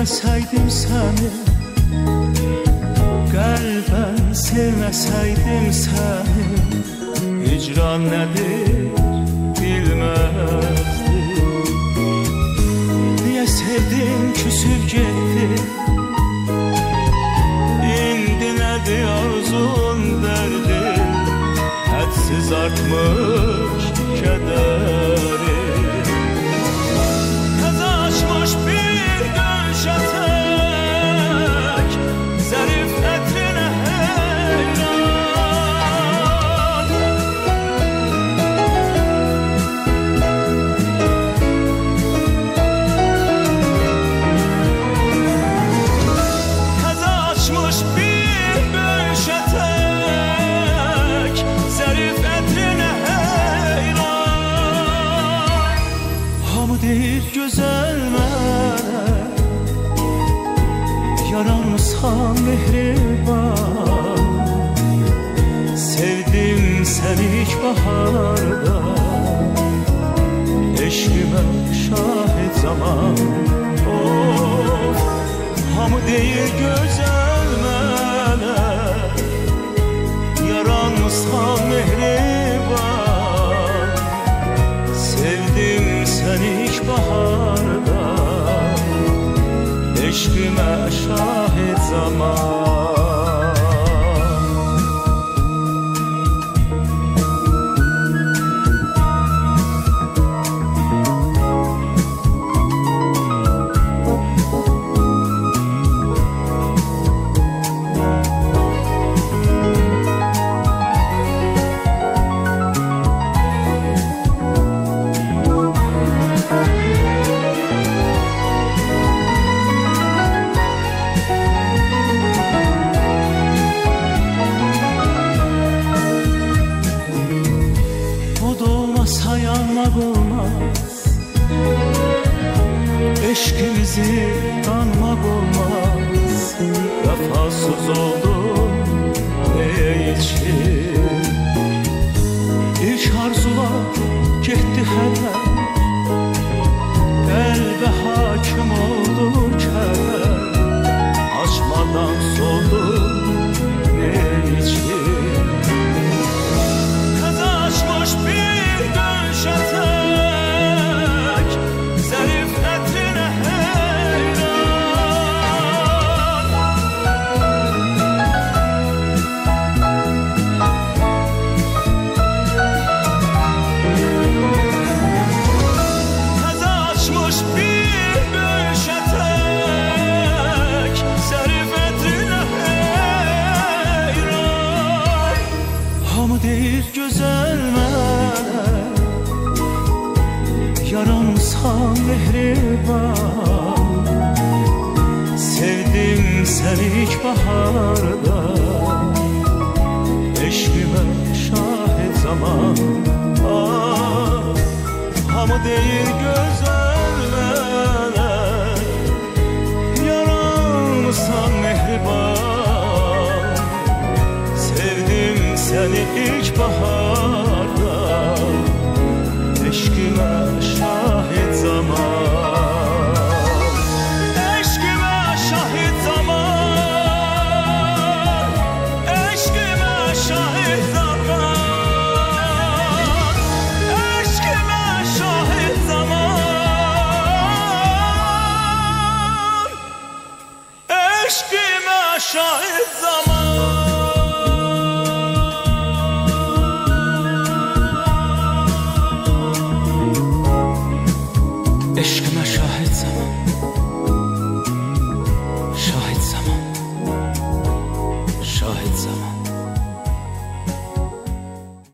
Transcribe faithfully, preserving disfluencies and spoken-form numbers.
sevmeseydim seni, kalben sevmeseydim seni, hicran nedir bilmezdim. Niye sevdim küsüp gitti, indi nedir arzun derdin, hadsiz artmış kederi. Taze açmış bir gülşatek, zarif etrine heyran. Taze açmış bir gülşatek, zarif etrine heyran. Hamı deyir güzel mənə, yaranmışsan mehriban. Sevdim seni ilk baharda, eşkime şahit zaman. Of, hamı deyir güzel mənə, yaranmışsan mehriban. Sevdim seni ilk baharda, eşkime şahit zaman. Sayanmak olmaz, eşkimizi kanmak olmaz. Vefasız oldum neye için? İlk arzular gitti hemen, kalbe hakim oldu keder. Açmadan soldum neye için? Taze açmış bir şatek, zarif etrine heyran. Taze açmış bir gülşatek, zarif etrine heyran. Hamı deyir güzel mənə, yaranmışsan mehriban. Sevdim seni ilk baharda, eşkime şahit zaman. Ah, hamı deyir güzel mənə, yaranmışsan mehriban. Sevdim seni ilk bahar.